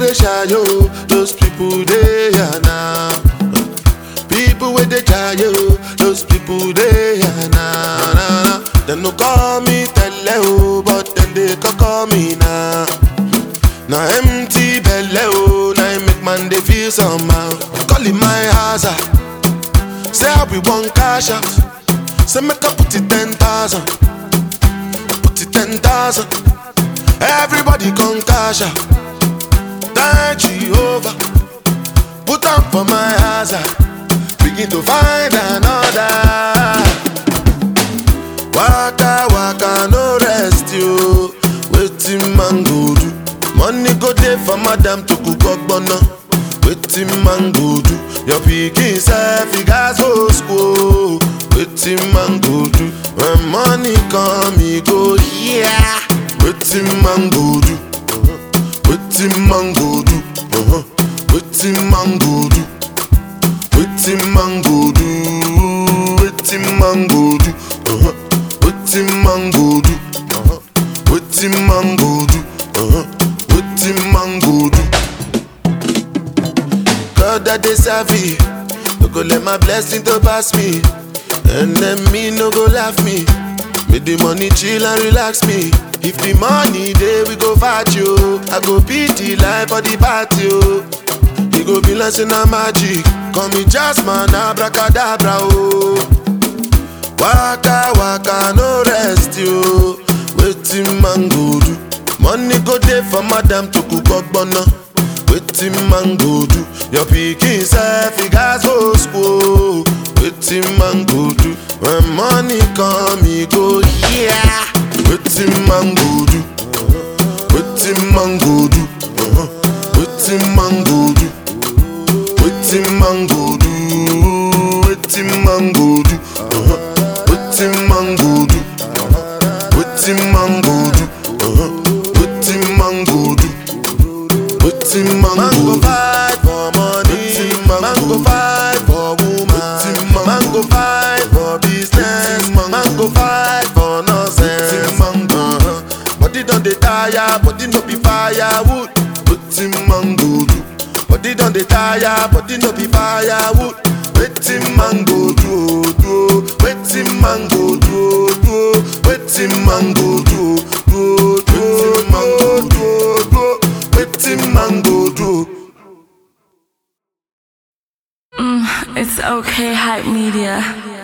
they shy yo, those people they are now. People with they shy yo, those people they are now. Them no call me tele but then they call me now. Now empty belly now make man they feel somehow. Calling my house say I be one cash out. Say make I put it 10,000. Put it 10,000. Everybody come cash out. Thank Jehovah. Put up for my house. Begin to find another. Waka waka no rest you. Waiting man go do. Money go there for madam to cook up bono. Waiting man go do. Your pikin self you guys go school. Waiting man go do. When money come he go yeah. Waiting man go do. Waiting man go do. Waiting man go do. Waiting man go do. Waiting man go do. Waiting man go do. Waiting man go do. Waiting man go do. God that they savvy. No go let my blessing to pass me. And then me no go laugh me. Make the money chill and relax me. If the money there we go fight you. I go beat the life for the party you. He go be like a magic. Call me Jasmine abracadabra oh. Waka waka no rest you. Waiting man go do. Money go there for madam to cook up bono. Waiting man go do. Your pikin self you guys go school. Waiting man go do. When money come he go yeah. Waiting man go do. Waiting man go do. Waiting man go do. Waiting man go do. Waiting man go do. Waiting man go do. Waiting man go do. Waiting man go do. Waiting man go fight for money. Man go fight for woman. Man go fight for business. Man go fight for nonsense. Body don't they tire, body no be firewood. Waiting man go do. Body don't they tire, body no be firewood. Waiting man go do. Waiting man go do. Waiting man go do. Waiting man go do. Waiting man go do. It's okay, Hype Media.